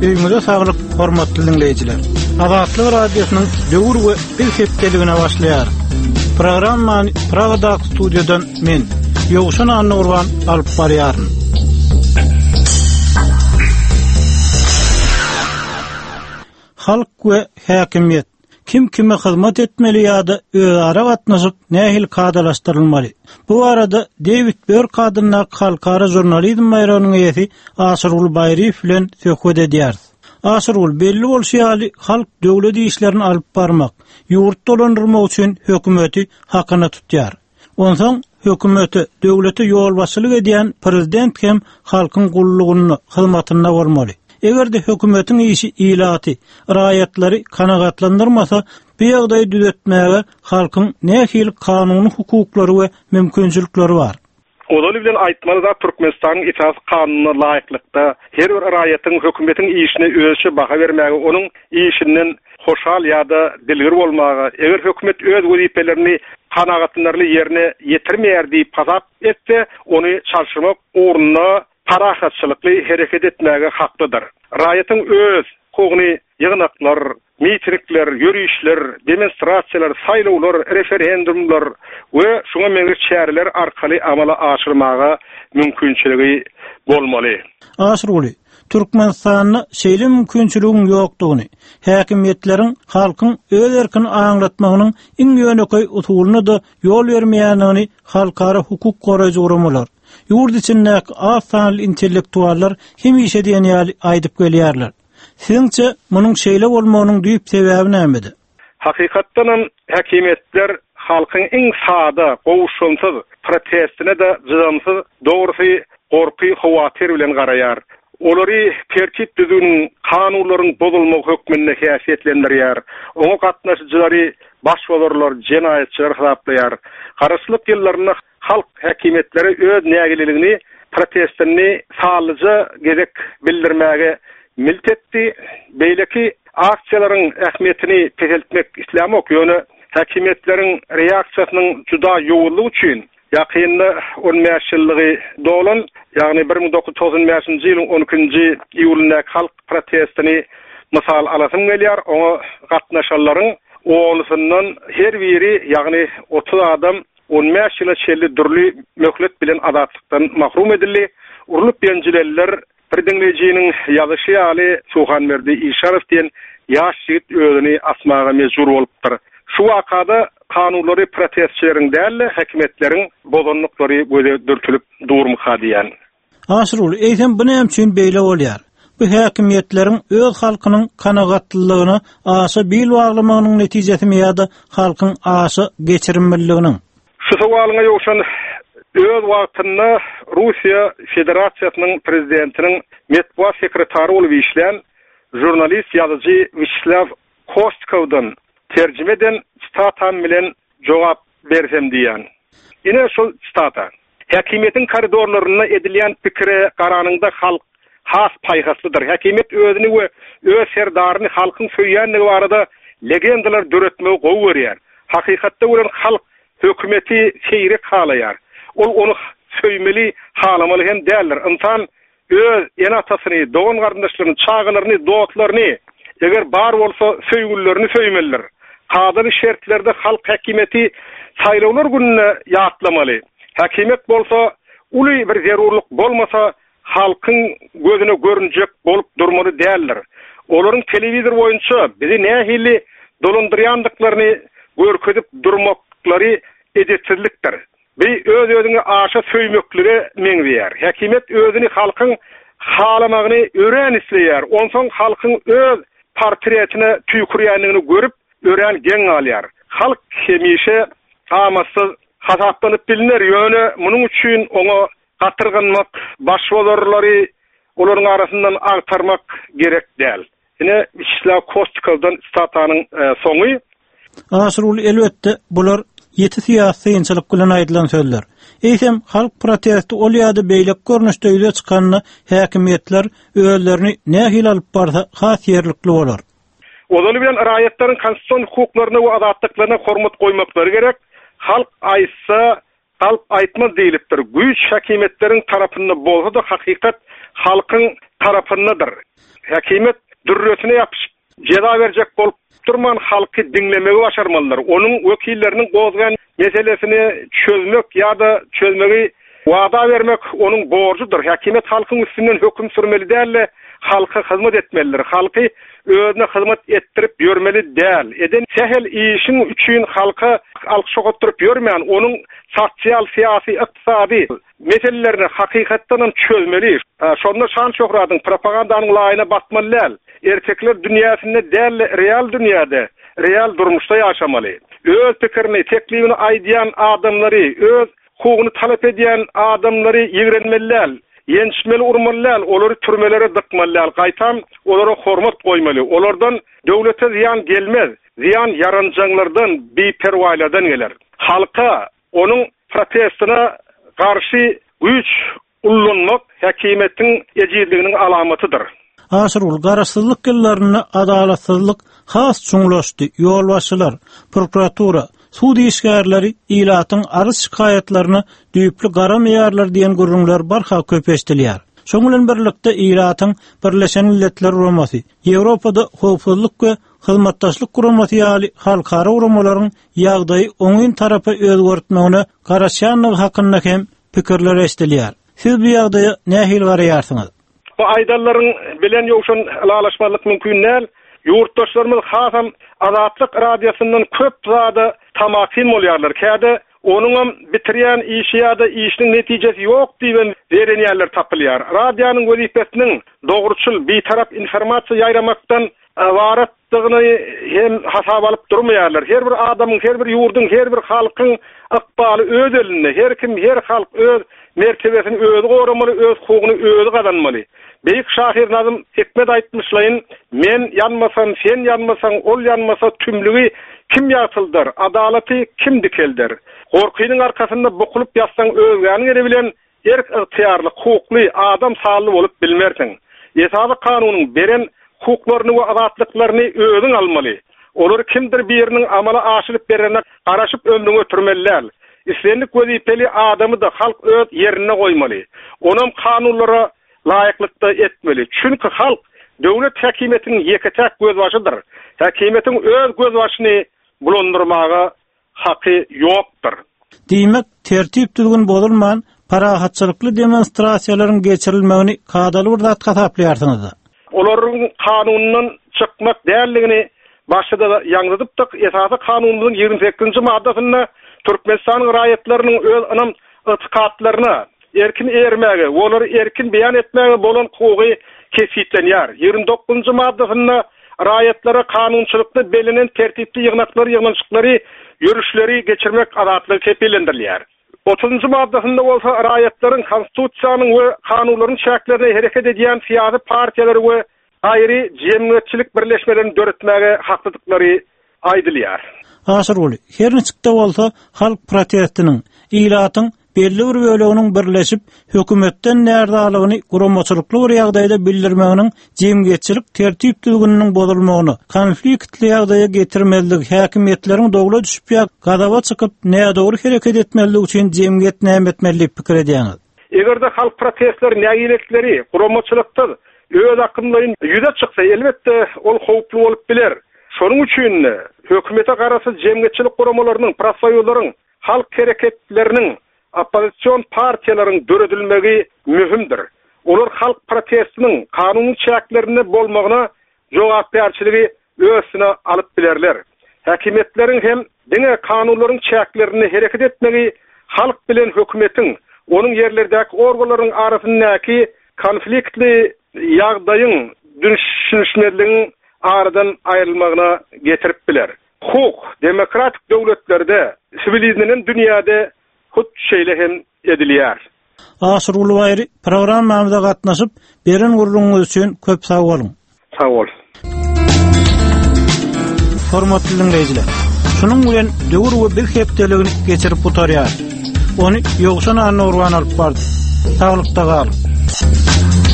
Öýüňize saglyk, hormatly dinleýijiler. Azatlyk radiosynyň döwür we bir hepdeligine başlaýar. Programmany Pragada studiýadan men, Ýowşan Annurwan alyp barýaryn. Halk we häkimiýet kim kime hyzmat etmeli ýa-da özara gatnaşyp nähil kadalaşdyrylmaly. Bu arada David Bör kadynna halkara jurnalizm bayrağının eýesi Aşyrgul Bayriýew bilen söhbet edýär. Aşyrgul belli bolşaýaly halk döwlet işlerini alyp barmak, ýurt dolandyrmak üçin hökümeti hakyna tutýar. Onsoň hökümeti döwlete ýol başçylyk edýän prezident hem halkyň gullugyny hyzmatyna bolmaly. Egerde hökümetin işi ilaty, raýatlary kanagatlandyrmasa, bu ýagdaýy düzeltmäge halkyň nähil kanuny hukuklary we mümkinçilikleri bar. Odaly bilen aýtmalyda Türkmenistanyň esas kanunyna laýyklykda her bir raýatyň hökümetin işine özçe baha bermäge, onuň işinden hoşal ýa-da dilgir bolmagy, eger hökümet öz wezipelerini kanagatlandyrly ýerine ýetirmeýär diýip hasap etse, ony çarşymak ornuna parahatçylykly hereket etmäge haklydyr. Raýatyň öz hukukny ýygnaklar, mitingler, ýürüýüşler, demonstrasiýalar, saýlawlar, referendumlar we şuňa meňir çäreler arkaly amala aşyrmaga mümkinçiligi bolmaly. Aşyrguly Türkmenistanyň şeýle mümkinçiligiň ýokdugyny, häkimiýetleriň halkyň öz erkini aňlatmagynyň iň ýönekay usulyny da ýol bermeýändigini halkara hukuk goraýjy guramalar. Ýurt içindäki asanly intellektuallar hemişe diýeni aýdyp gelýärler. Siňçe munyň şeýle bolmagynyň düýp sebäbi nämedir? Hakykatdan häkimetler halkyň iň sada, gowuşansyz protestine de jydamsyz, dogrusy gorky hawatyr bilen garaýar. Olary tertip düzüniň kanunlaryň bozulmagy hökmünde häsiýetlendirýär. Oňa gatnaşjylary başwalarlar, jenaýetçiler hasaplaýar. Garaşlyk ýyllaryna halk häkimetleri öz nägileligini, protestini sağlıca gerek bildirmäge miltetdi. Beýleki aksiýalaryň ähmiýetini peseltmek islämok ýöne häkimetleriň reaksiýasynyň juda ýowullygy üçin ýakynda 15 ýyllygy dolan, ýagny 1995-nji ýylyň 12-nji iýulyndaky halk protestini mysal alasym gelýär. Oňa gatnaşanlaryň oňusyndan her biri, ýagny 30 adam 15 ýyla çelli dürli möhlet bilen azatlykdan mahrum edildi. Urulyp ýenjiler bir dinleýijiniň ýazyşy ýaly Suhanmerdi Işarov diýen ýaş ýigit özüni asmaga mejbur bolupdyr. Şu wakada kanunlary protestçileriň däl, häkimetleriň bozanlyklary göze dürtülüp durmaka diýen. Aşyrul, eýsem bu näme üçin beýle bolýar? Bu häkimetleriň öz halkynyň kanagatlylygyny aşy bil baglamagynyň netijesi ýa-da halkyň aşy geçirilmeliliginiň? Şu sowalyňa ýokşan öz wagtynda Russiýa Federasiýasynyň prezidentiniň metbuat sekretary bolup işleýän jurnalist ýazyjy Vyšeslav Kostkowdan terjime eden statan bilen jogap bersem diýen. Ine şol stata. Häkimetin koridorlaryna edilýän pikire garanyňda halk has paýgaslydyr. Häkimet özüni we öz serdaryny halkyň söýýänligi barada legendalar döretmegi gowy berýär. Hakykatda bolan halk hökümeti seýrek halaýar. Ol onu söýmeli, halamaly hem däldir. Insan öz enatasyny, dogan garyndaşlaryny, çağalaryny, dogtlaryny eger bar bolsa söýgüllerini söýmelidir. Kadaly şertlerde halk häkimeti saýlawlar gününe ýatlamaly. Häkimet bolsa uly bir zerurluk bolmasa halkyň gözüne görünjek bolup durmaly däldir. Olaryň telewizor boýunça bizi nähili dolandyrýandyklaryny görkezip durmaklary edetsizlikdir. Bir öz-özüne aşa söýmekleri meňzeýär. Häkimet özüni halkyň halamagyny ören isleýär. Onsoň halkyň öz portretine tüýkürýänligini görüp ören geň alýar. Halk hemişe amasyz hasaplanıp bilinir ýöne munyň üçin oňa gatyrganmak, başwalarlary olaryň arasyndan agtarmak gerek däl. Ine Vyšeslav Kostkowdan statanyň soňy. Aşyrul, elbetde bular ýeti syýasy ýynçylyk bilen aýdylan sözler. Eýsem halk protesti ol ýa-da beýlek görnüşde ýüze çykanyny häkimetler özlerini nähil alyp barsa has ýerlikli bolar. Odaly bilen raýatlaryň konstitusiýon hukuklaryna we azatlyklaryna hormat goýmaklary gerek. Halk aýtsa, halk aýtmaz diýilipdir. Güýç häkimetleriň tarapynda bolsa da hakykat halkyň tarapyndadyr. Häkimet dürrötüne yapışıp ceza verecek bolup durman halkı dinlemegi başarmalılar. Onun vekillerinin gozgan meselesini çözmek ya da çözmegi wada vermek onun borcudur. Häkimet halkın üstünden hüküm sürmeli değil, halka hizmet etmelidir. Halkı özüne hizmet ettirip görmeli değil. Eden sehel işin üçün halka alkışoqoturup görmeyen onun sosyal, siyasi, iktisadi meselelerini hakikatten çözmeli. Şonda şan şöhradın propagandanın layına batmalı. Erkekler dünyasında değil, real dünyada, real durmuşta yaşamalı. Öz pikirini, teklifini aydayan adamları, öz hukukunu talep eden adamları yigrenmeliler. Yenişmeli urmalılar, olary türmelere dıkmalılar, qaytan olara hormat koymalı. Olardan devlete ziyan gelmez, ziyan yarancanlardan, bipervaylardan gelir. Halka onun protestine karşı güç ullanmak häkimetin ejizliginin alamatıdır. Aşırul garaşsyzlyk ýyllaryny adalatsızlyk has çuňlaşdy. Ýolbaşçylar, prokuratura, suud işgärleri ilatyň arz şikaýetlerini düýpli garamaýarlar diýen gürrüňler barha köpeşdirler. Şoň bilen birlikde ilatyň Birleşen Milletler Uramasy, Ýewropada howpsuzlyk we hyzmatdaşlyk guramaty ýaly halkara uramalaryň ýagdaýy oňyn tarapy özgertmegine garaşýanlygy hakynda hem pikirler eşdilýär. Siz bu ýagdaýa nähil garaýarsyňyz? Bu aýdalların bilen ýokşan alaşmalyk mümkin näl. Yurtdaşlarymyz hasam Azatlyk radiosundan köp zada tamakin bolýarlar. Käde onuň bitirýän işi ýa-da işiniň netijesi ýok diýen berenýärler tapylýar. Radionyň wezipesiniň dogruçul bitarap informasiýa ýayramakdan waratdygyny hem hasap alyp durmaýarlar. Her bir adamyň, her bir ýurdun, her bir halkyň ykbaly öz elinde. Her kim, her halk öz mertebesini özü goramaly, öz hukugyny özü gazanmaly. Beýik şahyr Nazım Hikmet aýtmyşlaýyn, men ýanmasam, sen ýanmasaň, ol ýanmasa tümlügi kim ýatyldyr, adalaty kim dikeldir. Gorkynyň arkasynda bukulup ýatsaň özgäni gere bilen erk ygtyýarly, hukukly, adam sağly bolup bilmersiň. Ýesaby kanunyň beren hukuklaryny we azatlyklaryny özüň almaly. Olar kimdir biriniň amala aşyryp berene garaşyp ömrüne ötürmeliler. İslenlik wezipeli adamy da halk öz ýerine goýmaly. Onuň kanunlary laýıklykda etmeli. Çünki halk döwlet häkimetiniň ýeketäk gözbaşydyr. Häkimetin öz gözbaşyny bulandyrmaga haky ýokdur. Diýmek, tertip düzgün bolmaýan parahatçylykly demonstrasiýalaryň geçirilmegini kadaly bir zatga taplaýarsyňyz. Olaryň kanundan çykmak däldigini başda da ýaňladypdyk. Esasy kanunyň 28-nji maddasyna Türkmenistanyň raýatlarynyň öz anam ıtkatlaryna erkin ermäge, olary erkin beýan etmäge bolan hukuky kesitlenýär. 29-njy maddasyna raýatlara kanunçylykda belenen tertipli ýygnaklary, ýürüşleri geçirmek azatlygy kepillendirilýär. 30-njy maddasynda bolsa raýatlaryň konstitusiýanyň we kanunlaryň şäklerine hereket edýän syýasy partiýalary we aýry jemgyýetçilik birleşmelerini döretmäge haklydyklary aýdylýar. Aşyr bolu. Her näçikde bolsa halk protestiniň, ilatyň belli bir böleginiň birleşip hökümetden närdäligini guramaçylykly bir ýagdaýda bildirmeginiň jemgyýetçilik tertip düzgüniniň bozulmagyny, konfliktli ýagdaýa getirmelilik, häkimetleriň dogla düşüp gadaba çykyp nädogry hereket etmeligi üçin jemgyýet näme etmeli pikir edýäňiz. Egerde halk protestleri nägilikleri guramaçylykda öz akymlaryň ýüze çyksa, elbetde ol howply bolup biler. Şonuň üçin hökümete garasy jemgyýetçilik guramalarynyň, prosoýullaryň, halk hereketleriniň, opposition partiýalaryň döredilmegi mühimdir. Olar halk protestiniň kanuny çäklerine bolmagyna jogapberçiligi özüne alyp bilerler. Häkimetleriň hem diňe kanunlaryň çäklerini hereket etmegi halk bilen hökümetiň, onuň ýerlerdäki organlaryň arasyndaky konfliktli ýagdaýyň düşünşmeligiň aradan aýrylmagyna getirip biler. Hukuk, demokratik döwletlerde, sivilizlenen dünýäde hut şeýle hem edilýär. Aşyr Ulubaýry programmamyza gatnaşyp beren gurrunňyz üçin köp sag bolun. Sag bol. Hormatly dinleýijiler. Şunuň bilen döwür we bir hepdeligini geçirip butarýar. Ony ýogşan anna urgan alyp bardy. Saglykda galyň.